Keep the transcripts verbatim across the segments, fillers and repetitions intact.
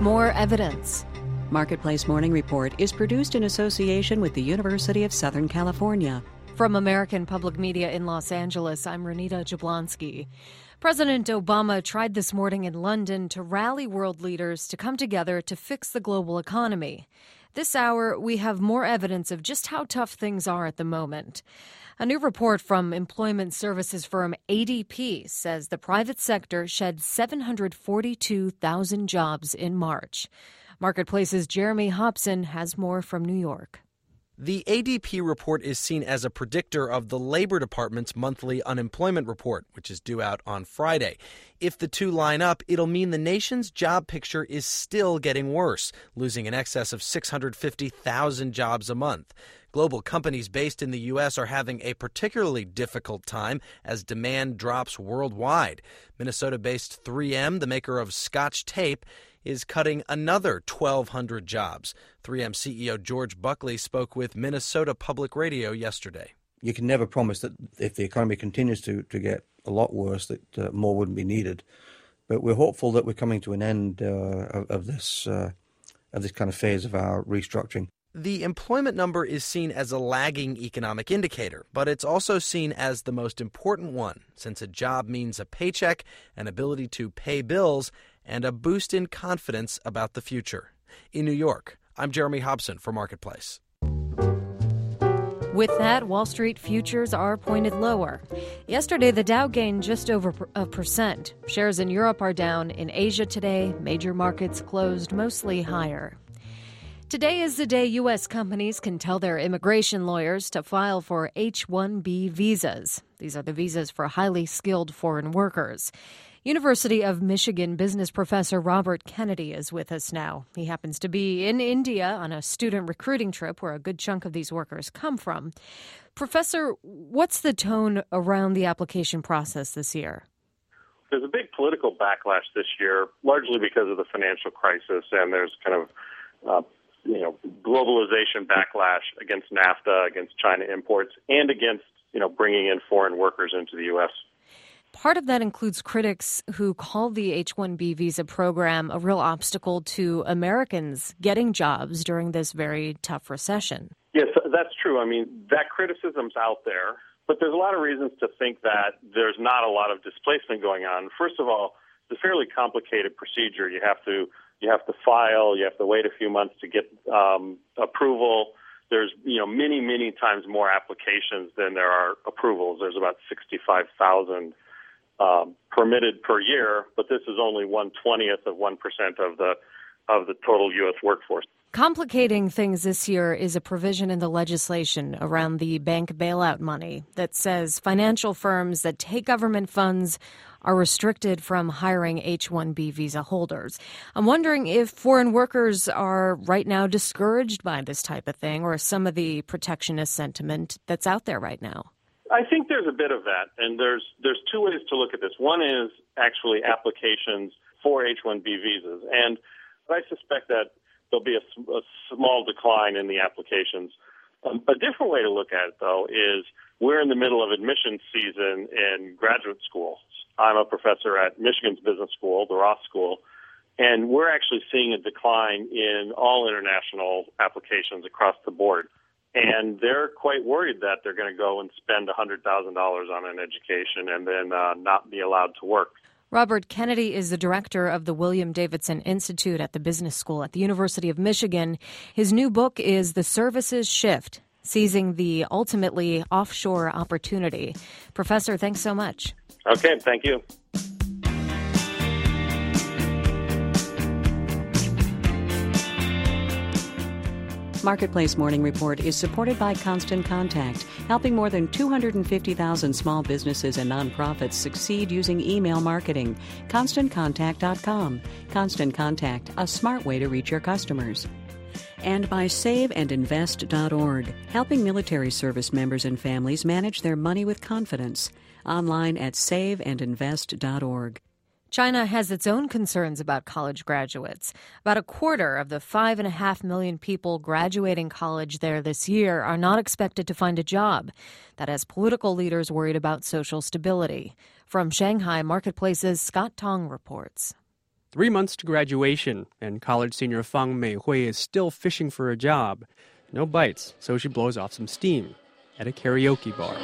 more evidence. Marketplace Morning Report is produced in association with the University of Southern California. From American Public Media in Los Angeles, I'm Renita Jablonski. President Obama tried this morning in London to rally world leaders to come together to fix the global economy. This hour, we have more evidence of just how tough things are at the moment. A new report from employment services firm A D P says the private sector shed seven hundred forty-two thousand jobs in March. Marketplace's Jeremy Hobson has more from New York. The A D P report is seen as a predictor of the Labor Department's monthly unemployment report, which is due out on Friday. If the two line up, it'll mean the nation's job picture is still getting worse, losing in excess of six hundred fifty thousand jobs a month. Global companies based in the U S are having a particularly difficult time as demand drops worldwide. Minnesota-based three M, the maker of Scotch tape, is cutting another twelve hundred jobs. three M C E O George Buckley spoke with Minnesota Public Radio yesterday. You can never promise that if the economy continues to, to get a lot worse, that uh, more wouldn't be needed. But we're hopeful that we're coming to an end uh, of, of this uh, of this kind of phase of our restructuring. The employment number is seen as a lagging economic indicator, but it's also seen as the most important one, since a job means a paycheck, an ability to pay bills, and a boost in confidence about the future. In New York, I'm Jeremy Hobson for Marketplace. With that, Wall Street futures are pointed lower. Yesterday, the Dow gained just over a percent. Shares in Europe are down. In Asia today, major markets closed mostly higher. Today is the day U S companies can tell their immigration lawyers to file for H one B visas. These are the visas for highly skilled foreign workers. University of Michigan business professor Robert Kennedy is with us now. He happens to be in India on a student recruiting trip where a good chunk of these workers come from. Professor, what's the tone around the application process this year? There's a big political backlash this year, largely because of the financial crisis, and there's kind of uh, you know, globalization backlash against NAFTA, against China imports, and against, you know, bringing in foreign workers into the U S. Part of that includes critics who call the H one B visa program a real obstacle to Americans getting jobs during this very tough recession. Yes, that's true. I mean, that criticism's out there, but there's a lot of reasons to think that there's not a lot of displacement going on. First of all, it's a fairly complicated procedure. You have to You have to file. You have to wait a few months to get um, approval. There's, you know, many, many times more applications than there are approvals. There's about sixty-five thousand um, permitted per year, but this is only one twentieth of one percent of the of the total U S workforce. Complicating things this year is a provision in the legislation around the bank bailout money that says financial firms that take government funds are restricted from hiring H one B visa holders. I'm wondering if foreign workers are right now discouraged by this type of thing or some of the protectionist sentiment that's out there right now. I think there's a bit of that, and there's there's two ways to look at this. One is actually applications for H one B visas, and I suspect that there'll be a, a small decline in the applications. Um, a different way to look at it, though, is we're in the middle of admissions season in graduate school. I'm a professor at Michigan's Business School, the Ross School, and we're actually seeing a decline in all international applications across the board. And they're quite worried that they're going to go and spend one hundred thousand dollars on an education and then uh, not be allowed to work. Robert Kennedy is the director of the William Davidson Institute at the Business School at the University of Michigan. His new book is The Services Shift, Seizing the Ultimately Offshore Opportunity. Professor, thanks so much. Okay, thank you. Marketplace Morning Report is supported by Constant Contact, helping more than two hundred fifty thousand small businesses and nonprofits succeed using email marketing. constant contact dot com. Constant Contact, a smart way to reach your customers. And by save and invest dot org, helping military service members and families manage their money with confidence. Online at save and invest dot org. China has its own concerns about college graduates. About a quarter of the five and a half million people graduating college there this year are not expected to find a job. That has political leaders worried about social stability. From Shanghai, Marketplace's Scott Tong reports. Three months to graduation, and college senior Fang Meihui is still fishing for a job. No bites, so she blows off some steam at a karaoke bar.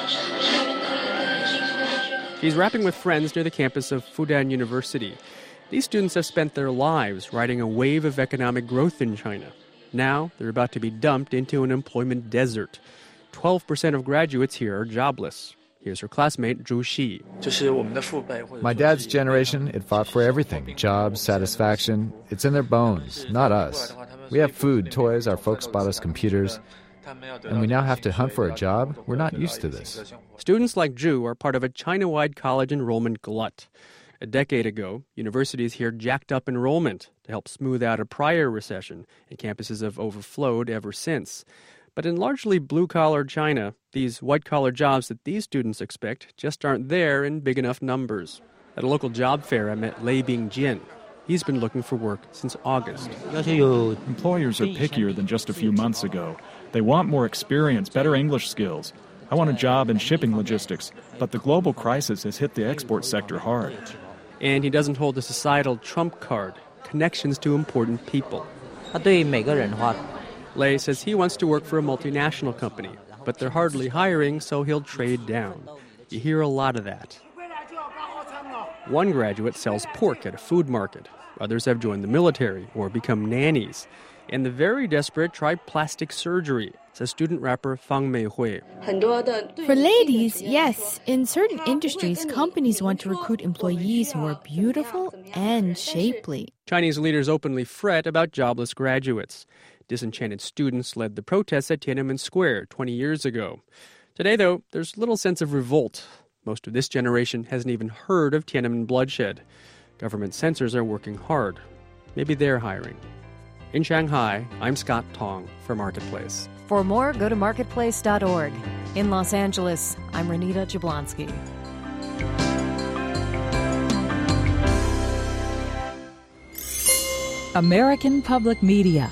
She's rapping with friends near the campus of Fudan University. These students have spent their lives riding a wave of economic growth in China. Now they're about to be dumped into an employment desert. twelve percent of graduates here are jobless. Here's her classmate, Zhu Xi. My dad's generation, it fought for everything. Jobs, satisfaction. It's in their bones, not us. We have food, toys, our folks bought us computers. And we now have to hunt for a job? We're not used to this. Students like Zhu are part of a China-wide college enrollment glut. A decade ago, universities here jacked up enrollment to help smooth out a prior recession, and campuses have overflowed ever since. But in largely blue-collar China, these white-collar jobs that these students expect just aren't there in big enough numbers. At a local job fair, I met Lei Bingjian. He's been looking for work since August. Employers are pickier than just a few months ago. They want more experience, better English skills. I want a job in shipping logistics, but the global crisis has hit the export sector hard. And he doesn't hold a societal trump card, connections to important people. Lei says he wants to work for a multinational company, but they're hardly hiring, so he'll trade down. You hear a lot of that. One graduate sells pork at a food market. Others have joined the military or become nannies. And the very desperate try plastic surgery, says student rapper Fang Meihui. For ladies, yes. In certain industries, companies want to recruit employees who are beautiful and shapely. Chinese leaders openly fret about jobless graduates. Disenchanted students led the protests at Tiananmen Square twenty years ago. Today, though, there's little sense of revolt. Most of this generation hasn't even heard of Tiananmen bloodshed. Government censors are working hard. Maybe they're hiring. In Shanghai, I'm Scott Tong for Marketplace. For more, go to marketplace dot org. In Los Angeles, I'm Renita Jablonski. American Public Media.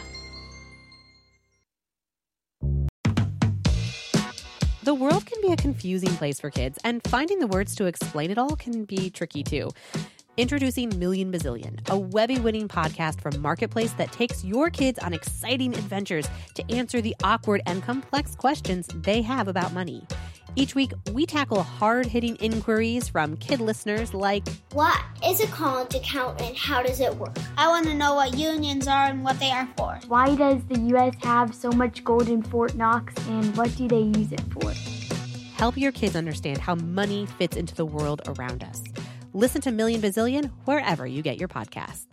The world can be a confusing place for kids, and finding the words to explain it all can be tricky too. Introducing Million Bazillion, a Webby-winning podcast from Marketplace that takes your kids on exciting adventures to answer the awkward and complex questions they have about money. Each week, we tackle hard-hitting inquiries from kid listeners like, what is a college account and how does it work? I want to know what unions are and what they are for. Why does the U S have so much gold in Fort Knox and what do they use it for? Help your kids understand how money fits into the world around us. Listen to Million Bazillion wherever you get your podcasts.